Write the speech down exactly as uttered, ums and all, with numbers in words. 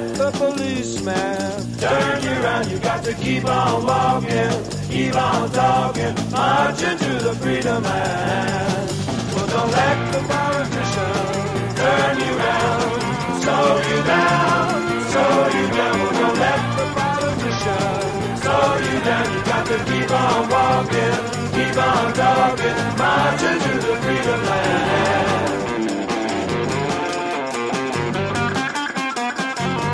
let the policeman turn you around. You got to keep on walking, keep on talking, marching to the freedom man. Well, don't let the politician turn you round, slow you down, slow you down. Well, don't let the politician slow you down. You got to keep on walking.